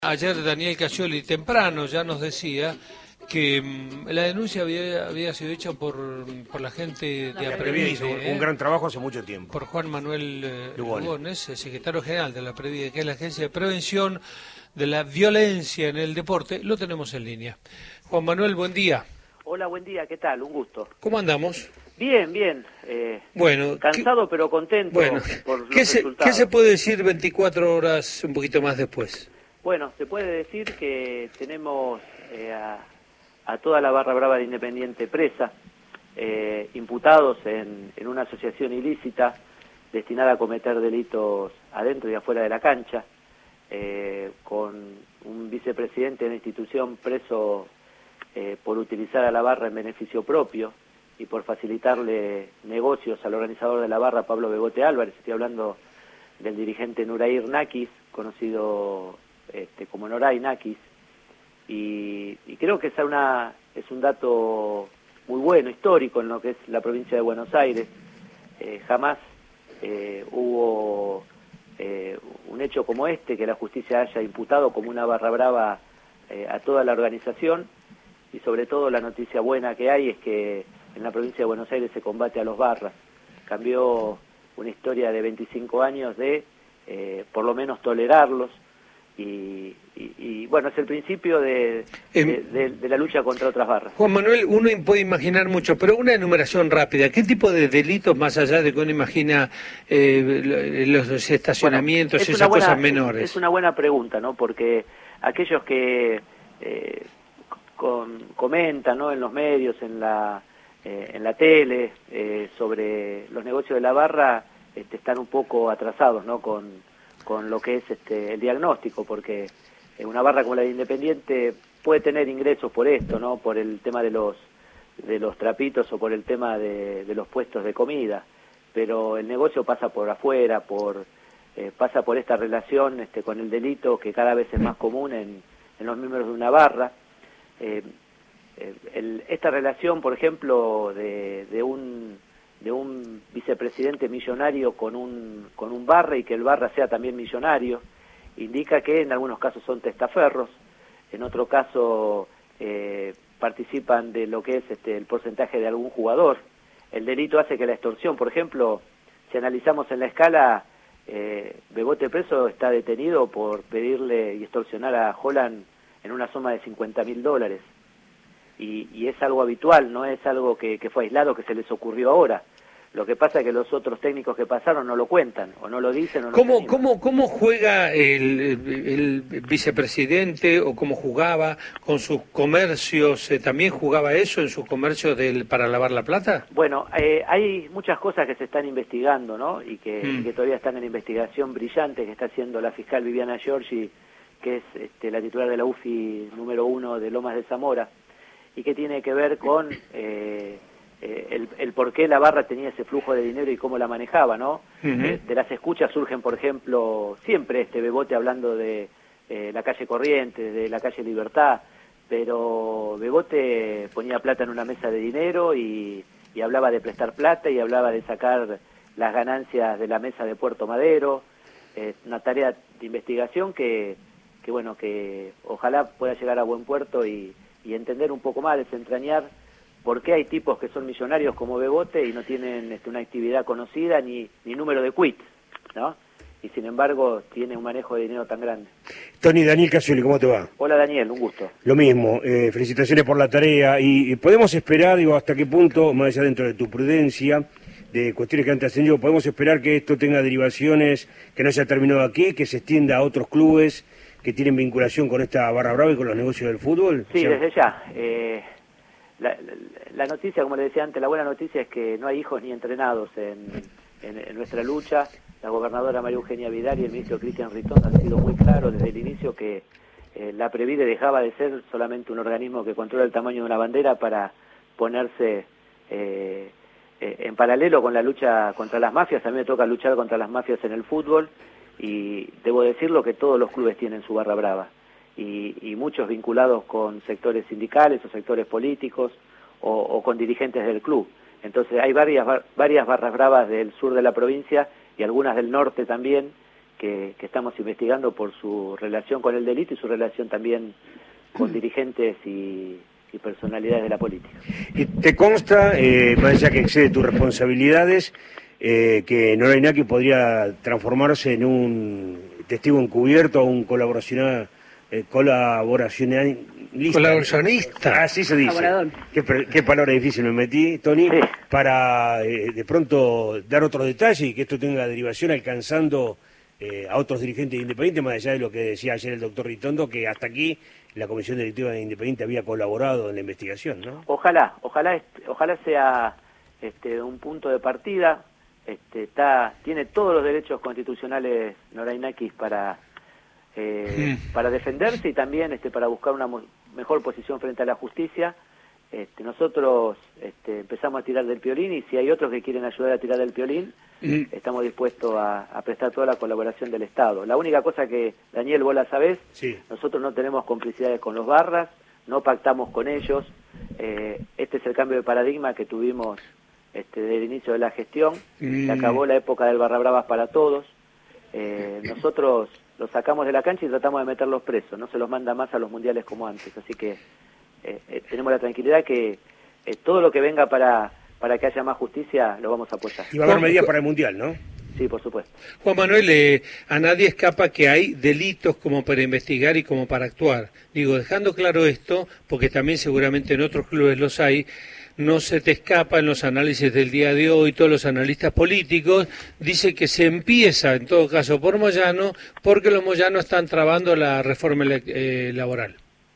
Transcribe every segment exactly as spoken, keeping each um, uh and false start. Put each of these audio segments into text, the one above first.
Ayer Daniel Cascioli temprano ya nos decía que mmm, la denuncia había, había sido hecha por, por la gente de Aprevide, hizo un, ¿eh? un gran trabajo hace mucho tiempo. Por Juan Manuel eh, Lugones. Lugones, el secretario general de la Aprevide, que es la Agencia de Prevención de la Violencia en el Deporte. Lo tenemos en línea. Juan Manuel, buen día. Hola, buen día, ¿qué tal? Un gusto. ¿Cómo andamos? Bien, bien. Eh, bueno, cansado ¿qué, pero contento bueno, por los ¿qué se, resultados. ¿Qué se puede decir veinticuatro horas un poquito más después? Bueno, se puede decir que tenemos eh, a, a toda la barra brava de Independiente presa, eh, imputados en, en una asociación ilícita destinada a cometer delitos adentro y afuera de la cancha, eh, con un vicepresidente de la institución preso eh, por utilizar a la barra en beneficio propio y por facilitarle negocios al organizador de la barra, Pablo Bebote Álvarez. Estoy hablando del dirigente Nurair Nakis, conocido este, como Noray Nakis, y, y creo que es, una, es un dato muy bueno, histórico en lo que es la provincia de Buenos Aires. Eh, jamás eh, hubo eh, un hecho como este, que la justicia haya imputado como una barra brava eh, a toda la organización, y sobre todo la noticia buena que hay es que en la provincia de Buenos Aires se combate a los barras. Cambió una historia de veinticinco años de, eh, por lo menos, tolerarlos, y, y, y bueno, es el principio de, eh, de, de, de la lucha contra otras barras. Juan Manuel, uno puede imaginar mucho, pero una enumeración rápida. ¿Qué tipo de delitos, más allá de que uno imagina eh, los estacionamientos, bueno, esas buena, cosas menores? Es, es una buena pregunta, ¿no? Porque aquellos que eh, con, comentan, ¿no?, en los medios, en la Eh, en la tele, eh, sobre los negocios de la barra, este, están un poco atrasados, ¿no?, con, con lo que es este, el diagnóstico, porque eh, una barra como la de Independiente puede tener ingresos por esto, ¿no?, por el tema de los de los trapitos o por el tema de, de los puestos de comida, pero el negocio pasa por afuera, por eh, pasa por esta relación este, con el delito, que cada vez es más común en, en los miembros de una barra. Eh, El, esta relación, por ejemplo, de, de un de un vicepresidente millonario con un con un barra, y que el barra sea también millonario, indica que en algunos casos son testaferros, en otro caso eh, participan de lo que es este, el porcentaje de algún jugador. El delito hace que la extorsión, por ejemplo, si analizamos en la escala, eh, Bebote preso está detenido por pedirle y extorsionar a Holland en una suma de cincuenta mil dólares. Y, y es algo habitual, no es algo que, que fue aislado, que se les ocurrió ahora. Lo que pasa es que los otros técnicos que pasaron no lo cuentan, o no lo dicen, o no ¿Cómo, se ¿cómo, ¿Cómo juega el, el vicepresidente, o cómo jugaba con sus comercios? ¿También jugaba eso en sus comercios del, para lavar la plata? Bueno, eh, hay muchas cosas que se están investigando, ¿no?, y que, mm. y que todavía están en investigación brillante, que está haciendo la fiscal Viviana Giorgi, que es este, la titular de la U F I número uno de Lomas de Zamora, y que tiene que ver con eh, eh, el, el por qué la barra tenía ese flujo de dinero y cómo la manejaba, ¿no? Uh-huh. eh, de las escuchas surgen, por ejemplo, siempre este Bebote hablando de eh, la calle Corrientes, de la calle Libertad, pero Bebote ponía plata en una mesa de dinero y, y hablaba de prestar plata y hablaba de sacar las ganancias de la mesa de Puerto Madero. Eh, una tarea de investigación que, que, bueno, que ojalá pueda llegar a buen puerto y y entender un poco más, desentrañar por qué hay tipos que son millonarios como Bebote y no tienen este, una actividad conocida ni, ni número de quits, ¿no? Y sin embargo tiene un manejo de dinero tan grande. Tony, Daniel Cascioli, ¿cómo te va? Hola Daniel, un gusto. Lo mismo, eh, felicitaciones por la tarea, y, y podemos esperar, digo, hasta qué punto, más allá dentro de tu prudencia, de cuestiones que antes trascendido, podemos esperar que esto tenga derivaciones, que no se ha terminado aquí, que se extienda a otros clubes que tienen vinculación con esta barra brava y con los negocios del fútbol? Sí, desde ya. Eh, la, la, la noticia, como le decía antes, la buena noticia es que no hay hijos ni entrenados en, en, en nuestra lucha. La gobernadora María Eugenia Vidal y el ministro Cristian Ritondo han sido muy claros desde el inicio que eh, la Previde dejaba de ser solamente un organismo que controla el tamaño de una bandera para ponerse eh, eh, en paralelo con la lucha contra las mafias. A mí me toca luchar contra las mafias en el fútbol, y debo decirlo que todos los clubes tienen su barra brava, y, y muchos vinculados con sectores sindicales o sectores políticos o, o con dirigentes del club. Entonces hay varias, varias barras bravas del sur de la provincia y algunas del norte también, que, que estamos investigando por su relación con el delito y su relación también con dirigentes y, y personalidades de la política. ¿Y te consta, eh, más allá que excede tus responsabilidades, eh, que Nora Inaki podría transformarse en un testigo encubierto o un colaboracional, eh, colaboracionalista? Colaboracionista. Así se dice. Qué, qué palabra difícil me metí, Tony, sí. Para eh, de pronto dar otros detalles y que esto tenga derivación alcanzando eh, a otros dirigentes de Independiente, más allá de lo que decía ayer el doctor Ritondo, que hasta aquí la Comisión Directiva de Independiente había colaborado en la investigación, ¿no? Ojalá, ojalá, ojalá sea este, un punto de partida. Este, está, tiene todos los derechos constitucionales Nora Inaki para eh, mm. para defenderse y también este, para buscar una mejor posición frente a la justicia. Este, nosotros este, empezamos a tirar del piolín y si hay otros que quieren ayudar a tirar del piolín, mm. estamos dispuestos a, a prestar toda la colaboración del Estado. La única cosa que, Daniel, vos la sabés, sí. Nosotros no tenemos complicidades con los barras, no pactamos con ellos. Eh, este es el cambio de paradigma que tuvimos este, desde el inicio de la gestión. Mm. Se acabó la época del barra bravas para todos. Eh, nosotros los sacamos de la cancha y tratamos de meterlos presos, no se los manda más a los mundiales como antes, así que eh, eh, tenemos la tranquilidad que eh, todo lo que venga para, para que haya más justicia lo vamos a apoyar. Y va a haber medidas para el mundial, ¿no? Sí, por supuesto. Juan Manuel, eh, a nadie escapa que hay delitos como para investigar y como para actuar. Digo, dejando claro esto, porque también seguramente en otros clubes los hay, no se te escapa en los análisis del día de hoy, todos los analistas políticos, dice que se empieza, en todo caso, por Moyano, porque los moyanos están trabando la reforma eh, laboral.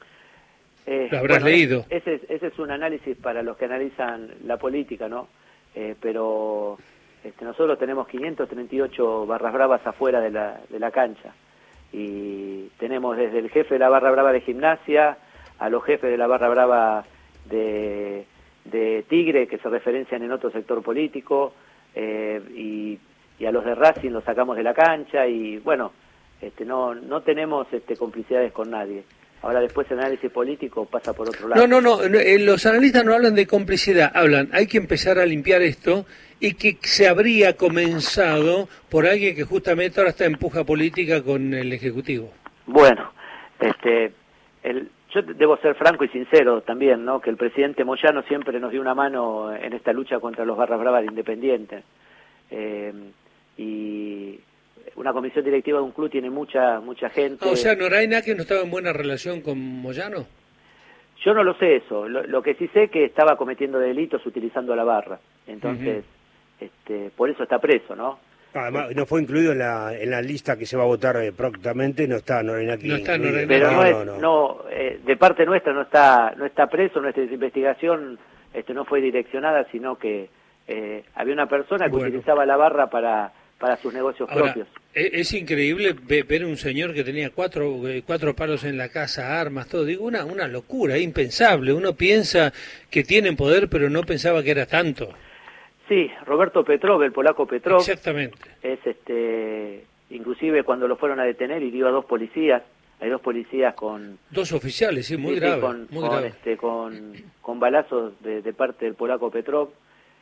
Eh, ¿Lo habrás bueno, leído? Ese, ese es un análisis para los que analizan la política, ¿no? Eh, pero este, nosotros tenemos quinientos treinta y ocho barras bravas afuera de la, de la cancha. Y tenemos desde el jefe de la barra brava de Gimnasia, a los jefes de la barra brava de... de Tigre, que se referencian en otro sector político, eh, y, y a los de Racing los sacamos de la cancha, y bueno, este, no no tenemos este, complicidades con nadie. Ahora después el análisis político pasa por otro lado. No, no, no, los analistas no hablan de complicidad, hablan, hay que empezar a limpiar esto, y que se habría comenzado por alguien que justamente ahora está en puja política con el Ejecutivo. Bueno, este, el... yo debo ser franco y sincero también, ¿no? Que el presidente Moyano siempre nos dio una mano en esta lucha contra los barras bravas de Independiente. Eh, y una comisión directiva de un club tiene mucha mucha gente. Ah, o sea, ¿Nora Inaki no estaba en buena relación con Moyano? Yo no lo sé eso. Lo, lo que sí sé es que estaba cometiendo delitos utilizando la barra. Entonces, uh-huh. este, por eso está preso, ¿no? Además, no fue incluido en la en la lista que se va a votar eh, prontamente, no está Nora Inaki. No está Nora Inaki. Pero no, no, es, no, no. no eh, de parte nuestra no está no está preso, nuestra investigación este, no fue direccionada, sino que eh, había una persona que bueno. utilizaba la barra para para sus negocios Ahora, propios. Es increíble ver un señor que tenía cuatro cuatro palos en la casa, armas, todo. Digo, una una locura, impensable. Uno piensa que tienen poder, pero no pensaba que era tanto. Sí, Roberto Petrov, el polaco Petrov. Exactamente. Es este, inclusive cuando lo fueron a detener hirió a dos policías, hay dos policías con... Dos oficiales, sí, muy sí, grave. Sí, con, muy con, grave. Este, con, con balazos de, de parte del polaco Petrov,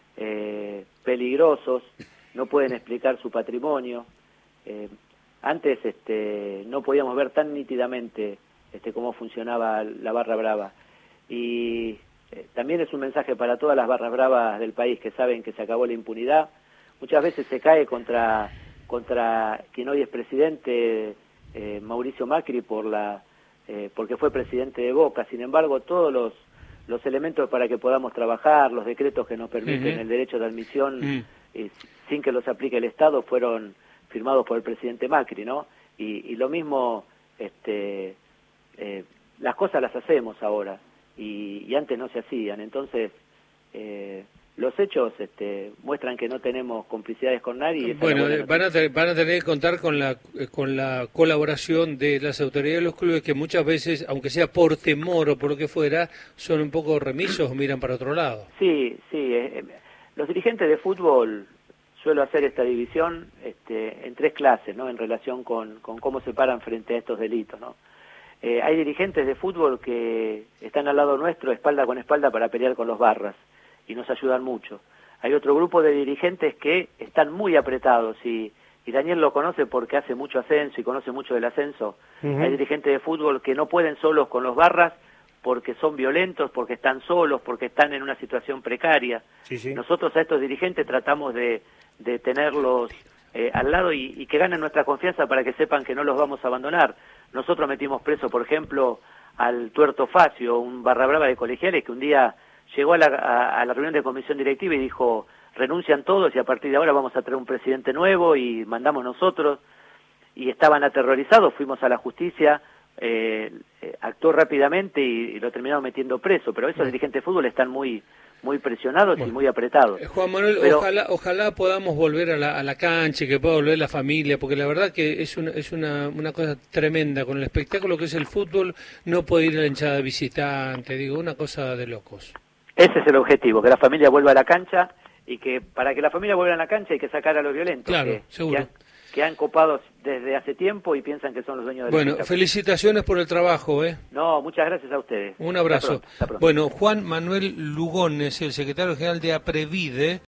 eh, peligrosos, no pueden explicar su patrimonio. Eh, antes este, no podíamos ver tan nítidamente este, cómo funcionaba la barra brava. Y... Eh, también es un mensaje para todas las barras bravas del país que saben que se acabó la impunidad. Muchas veces se cae contra contra quien hoy es presidente, eh, Mauricio Macri, por la eh, porque fue presidente de Boca. Sin embargo, todos los los elementos para que podamos trabajar, los decretos que nos permiten uh-huh. el derecho de admisión uh-huh. eh, sin que los aplique el Estado, fueron firmados por el presidente Macri, ¿no? Y, y lo mismo, este, eh, las cosas las hacemos ahora. Y, y antes no se hacían, entonces eh, los hechos este, muestran que no tenemos complicidades con nadie. Y bueno, van a, tener, van a tener que contar con la con la colaboración de las autoridades de los clubes que muchas veces, aunque sea por temor o por lo que fuera, son un poco remisos o miran para otro lado. Sí, sí, eh, los dirigentes de fútbol suelo hacer esta división este, en tres clases, ¿no? En relación con, con cómo se paran frente a estos delitos, ¿no? Eh, hay dirigentes de fútbol que están al lado nuestro, espalda con espalda, para pelear con los barras, y nos ayudan mucho. Hay otro grupo de dirigentes que están muy apretados y, y Daniel lo conoce porque hace mucho ascenso y conoce mucho del ascenso. Uh-huh. Hay dirigentes de fútbol que no pueden solos con los barras porque son violentos, porque están solos, porque están en una situación precaria. Sí, sí. Nosotros a estos dirigentes tratamos de, de tenerlos eh, al lado y, y que ganen nuestra confianza para que sepan que no los vamos a abandonar. Nosotros metimos preso, por ejemplo, al Tuerto Facio, un barra brava de colegiales que un día llegó a la, a, a la reunión de comisión directiva y dijo, renuncian todos y a partir de ahora vamos a traer un presidente nuevo y mandamos nosotros. Y estaban aterrorizados, fuimos a la justicia, eh, eh, actuó rápidamente y, y lo terminaron metiendo preso, pero esos dirigentes de fútbol están muy muy presionados bueno, y muy apretados. Juan Manuel, pero, ojalá ojalá podamos volver a la, a la cancha y que pueda volver la familia, porque la verdad que es una, es una, una cosa tremenda, con el espectáculo que es el fútbol, no puede ir a la hinchada visitante, digo, una cosa de locos. Ese es el objetivo, que la familia vuelva a la cancha, y que para que la familia vuelva a la cancha hay que sacar a los violentos, claro, que, seguro. Que han, que han copado desde hace tiempo y piensan que son los dueños del Bueno, espectáculo. Felicitaciones por el trabajo, ¿eh? No, muchas gracias a ustedes. Un abrazo. Hasta pronto, hasta pronto. Bueno, Juan Manuel Lugones, el secretario general de APREVIDE.